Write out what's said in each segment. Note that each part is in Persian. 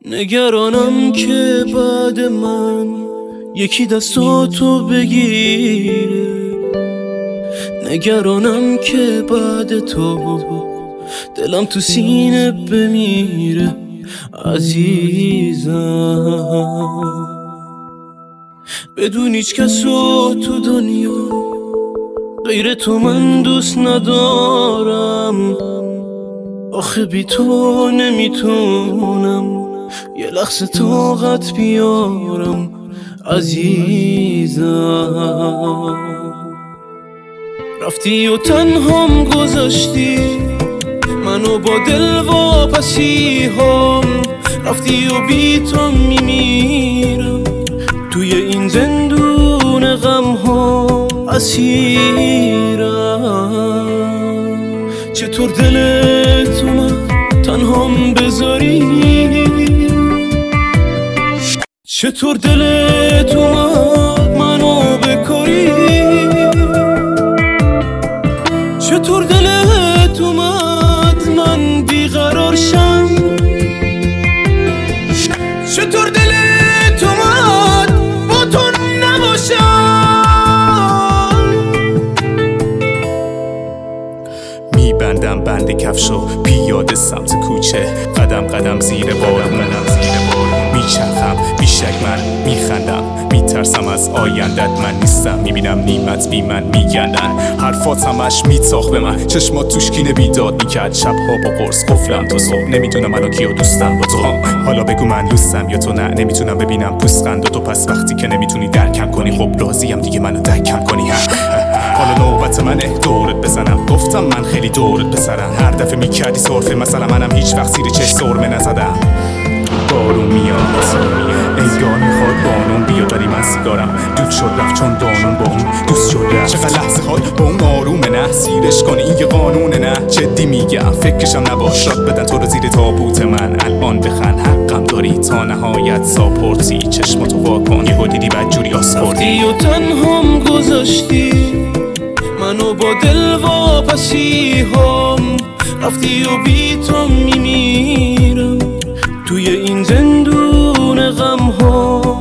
نگرانم که بعد من یکی دستاتو بگیره، نگرانم که بعد تو دلم تو سینه بمیره. عزیزم بدون هیچ کسو تو دنیا غیر تو من دوست ندارم. آخه بی تو نمیتونم یه لحظه طاقت بیارم. عزیزم رفتی و تنهام گذاشتی منو با دل واپسی هم، رفتی و بی تو میمیرم توی این زندون غم ها اسیرم. چطور دلت اومد تنهام بذاری، چطور دلت اومد منو بکاری، چطور دلت اومد من بیقرار شم، چطور دلت اومد با تو نباشم. میبندم بند کفشو پیاده سمت کوچه، قدم قدم زیر بارون میچرخم بیشک من میخندم، میترسم از آیندت من نیستم، میبینم نیمت بی من میگندن، حرفات همش میتاخ به من، چشمات توش کینه بیداد میکرد، شبها با قرص قفلم تا صبح، نمیدونم الان کیا دوستم با تو هم، حالا بگو من لوستم یا تو نه، نمیتونم ببینم پوستخند تو، پس وقتی که نمیتونی درکم کنی خب راضیم دیگه منو دکم کنی. حالا نوبت منه دورت بزنم، گفتم من خیلی دورت بسرم، هر دفعه میکردی سرفه مثلا منم هیچ وقت زیر چشم سرمه نزدم. بارون میاد انگار میخواد بانون بیاد، ولی من سیگارم دود شد رفت چون دانون با اون دوست شد رفت. چقدر لحظه ها با اون آرومه نه سیرش کنی این یه قانونه، نه جدی میگم فکرشم نباش راد بدن تو رو زیر تابوت من، الان بخند حقم داری تا نهایت ساپورتی، چشماتو واکن یهو دیدی بدجوری آسپورتی. رفتی و تنهام گذاشتی منو با دل واپسی هم، رفتی و بی تو میمیرم توی این زندون غم ها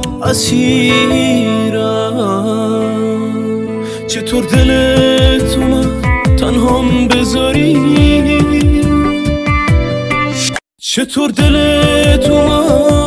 اسیرم. چطور دلت اومد تنهام بذاری، چطور دلت اومد